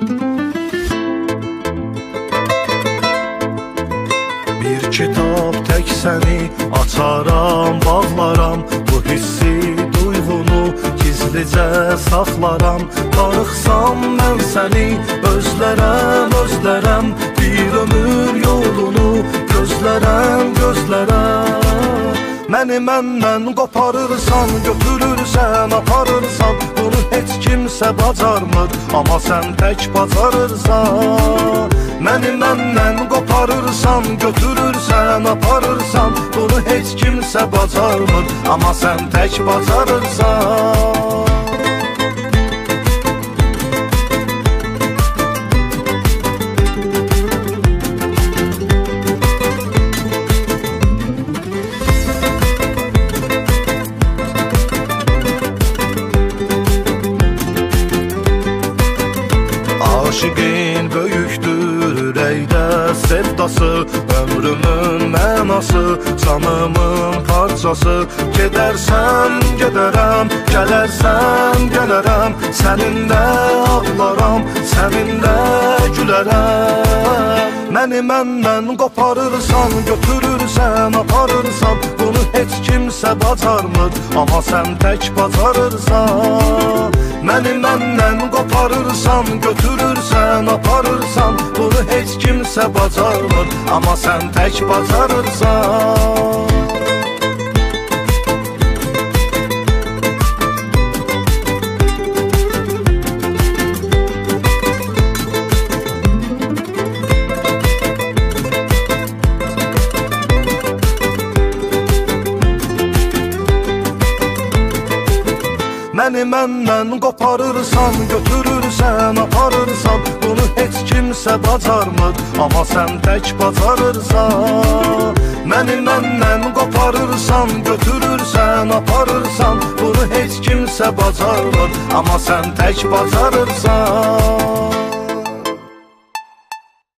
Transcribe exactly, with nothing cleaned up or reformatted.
Bir kitab tək səni açaram, bağlaram, bu hissi, duyğunu gizlicə saxlaram. Darıxsam mən səni özlərəm, özlərəm, bir ömür yolunu gözlərəm, gözlərəm. Məni məndən qoparırsan, götürürsən, aparırsan, bunu heç kimsə bacarmır, amma sən tək bacarırsan. Məni məndən qoparırsan, götürürsən, aparırsan, bunu heç kimsə bacarmır, amma sən tək bacarırsan. Aşıqin böyükdür ürəkdə sevdası, ömrümün mənası, canımın parçası. Gedərsən, gedərəm, gələrsən, gələrəm, səninlə ağlaram, səninlə gülərəm. Məni məndən qoparırsan, götürürsən, aparırsan, bunu heç kimsə bacarmır, amma sən tək bacarırsan. Məni məndən qoparırsan, götürürsən, aparırsan, bunu heç kimsə bacarmır, amma sən tək bacarırsan. Məni məndən qoparırsan, götürürsən, aparırsan, bunu heç kimsə bacarmır, amma sən tək bacarırsan. Məni məndən qoparırsan, götürürsən, aparırsan, bunu heç kimsə bacarmır, amma sən tək bacarırsan.